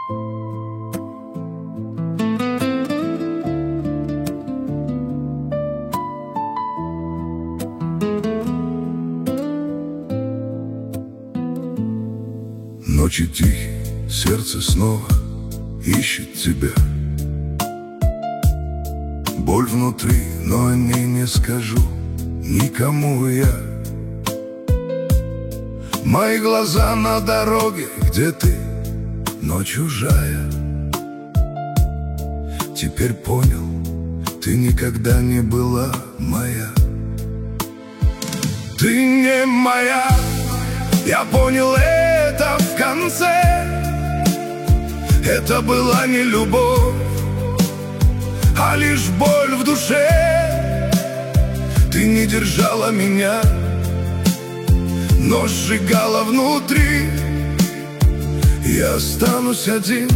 Ночи тихие, сердце снова ищет тебя. Боль внутри, но о ней не скажу никому я. Мои глаза на дороге, где ты, но чужая. Теперь понял, ты никогда не была моя. Ты не моя, я понял это в конце. Это была не любовь, а лишь боль в душе. Ты не держала меня, но сжигала внутри. Я останусь один,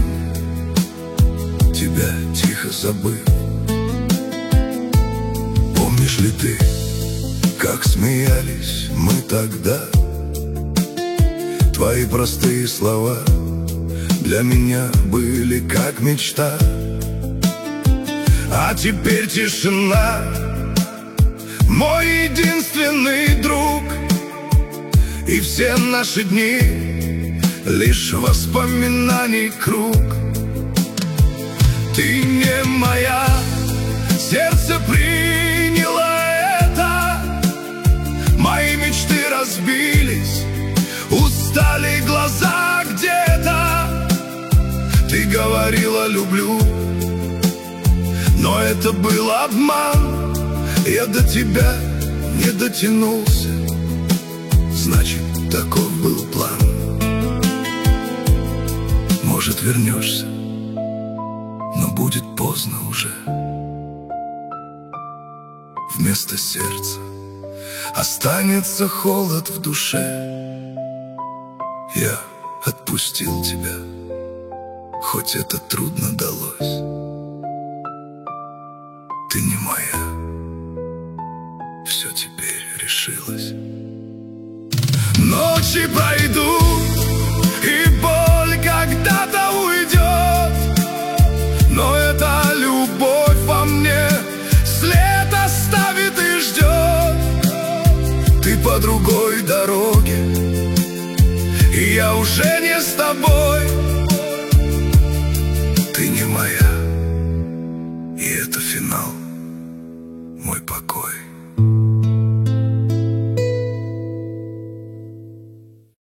тебя тихо забыв. Помнишь ли ты, как смеялись мы тогда? Твои простые слова для меня были как мечта. А теперь тишина, мой единственный друг. И все наши дни лишь воспоминаний круг. Ты не моя, сердце приняло это. Мои мечты разбились, устали глаза где-то. Ты говорила «люблю», но это был обман. Я до тебя не дотянулся, значит, таков был план. Может, вернешься, но будет поздно уже. Вместо сердца останется холод в душе. Я отпустил тебя, хоть это трудно далось. Ты не моя, все теперь решилось. Ночи пройдут, и боль когда-то уйдет, но эта любовь во мне след оставит и ждет. Ты по другой дороге, и я уже не с тобой. Ты не моя, и это финал, мой покой.